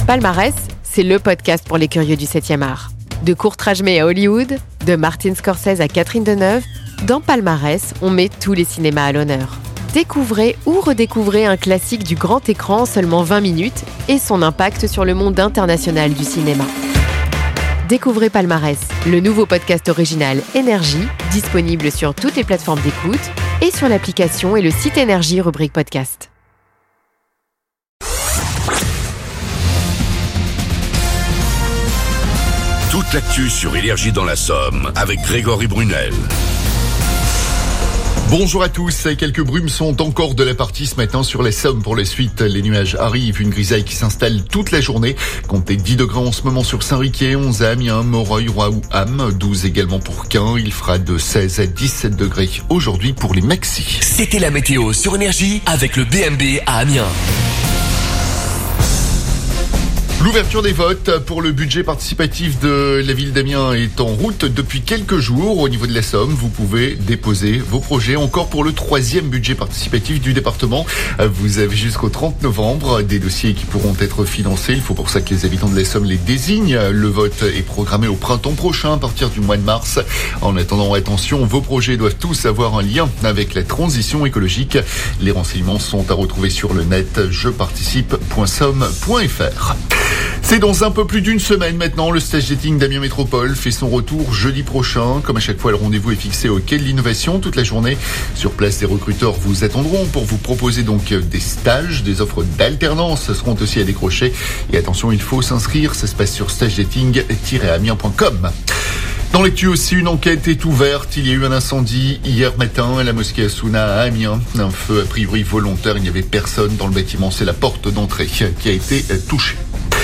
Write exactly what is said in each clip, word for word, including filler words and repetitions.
Palmarès, c'est le podcast pour les curieux du septième art. De Kurt Rajmé à Hollywood, de Martin Scorsese à Catherine Deneuve, dans Palmarès, on met tous les cinémas à l'honneur. Découvrez ou redécouvrez un classique du grand écran en seulement vingt minutes et son impact sur le monde international du cinéma. Découvrez Palmarès, le nouveau podcast original Énergie, disponible sur toutes les plateformes d'écoute et sur l'application et le site Énergie rubrique podcast. Toute l'actu sur Énergie dans la Somme avec Grégory Brunel. Bonjour à tous, quelques brumes sont encore de la partie ce matin sur les Sommes. Pour la suite, les nuages arrivent, une grisaille qui s'installe toute la journée. Comptez dix degrés en ce moment sur Saint-Riquier, onze à Amiens, Moreuil, Rouen-Ham, douze également pour Caen. Il fera de seize à dix-sept degrés aujourd'hui pour les maxis. C'était la météo sur Énergie avec le B M B à Amiens. L'ouverture des votes pour le budget participatif de la ville d'Amiens est en route depuis quelques jours. Au niveau de la Somme, vous pouvez déposer vos projets encore pour le troisième budget participatif du département. Vous avez jusqu'au trente novembre des dossiers qui pourront être financés. Il faut pour ça que les habitants de la Somme les désignent. Le vote est programmé au printemps prochain à partir du mois de mars. En attendant, attention, vos projets doivent tous avoir un lien avec la transition écologique. Les renseignements sont à retrouver sur le net jeparticipe point somme point f r. C'est dans un peu plus d'une semaine maintenant, le stage dating d'Amiens Métropole fait son retour jeudi prochain. Comme à chaque fois, le rendez-vous est fixé au quai de l'innovation toute la journée. Sur place, les recruteurs vous attendront pour vous proposer donc des stages, des offres d'alternance seront aussi à décrocher. Et attention, il faut s'inscrire, ça se passe sur stage dating tiret amiens point com. Dans l'actu aussi, une enquête est ouverte. Il y a eu un incendie hier matin à la mosquée Assouna à Amiens. Un feu a priori volontaire, il n'y avait personne dans le bâtiment. C'est la porte d'entrée qui a été touchée.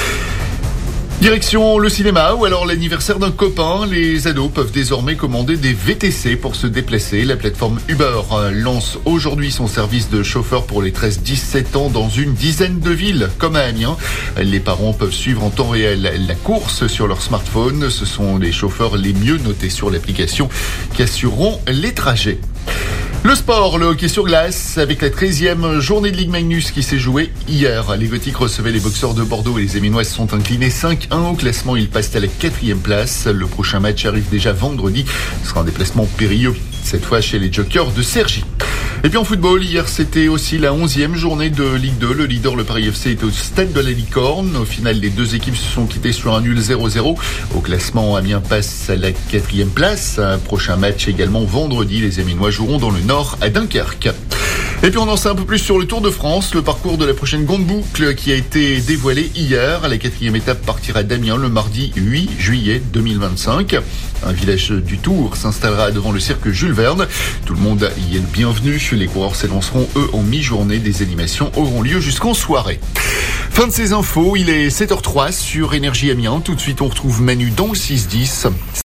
Direction le cinéma ou alors l'anniversaire d'un copain. Les ados peuvent désormais commander des V T C pour se déplacer. La plateforme Uber lance aujourd'hui son service de chauffeur pour les treize dix-sept ans dans une dizaine de villes, comme à Amiens. Les parents peuvent suivre en temps réel la course sur leur smartphone. Ce sont les chauffeurs les mieux notés sur l'application qui assureront les trajets. Le sport, le hockey sur glace, avec la treizième journée de Ligue Magnus qui s'est jouée hier. Les Gothiques recevaient les boxeurs de Bordeaux et les Amiénois se sont inclinés cinq un au classement. Ils passent à la quatrième place. Le prochain match arrive déjà vendredi. Ce sera un déplacement périlleux, cette fois chez les Jokers de Cergy. Et puis en football, hier c'était aussi la onzième journée de Ligue deux. Le leader, le Paris F C, est au stade de la Licorne. Au final, les deux équipes se sont quittées sur un nul zéro zéro. Au classement, Amiens passe à la quatrième place. Un prochain match également vendredi. Les Amiénois joueront dans le nord à Dunkerque. Et puis on en sait un peu plus sur le Tour de France, le parcours de la prochaine grande boucle qui a été dévoilé hier. La quatrième étape partira d'Amiens le mardi huit juillet deux mille vingt-cinq. Un village du Tour s'installera devant le cirque Jules Verne. Tout le monde y est le bienvenu. Les coureurs s'élanceront eux en mi-journée. Des animations auront lieu jusqu'en soirée. Fin de ces infos, il est sept heures zéro trois sur Énergie Amiens. Tout de suite on retrouve Manu dans le six dix.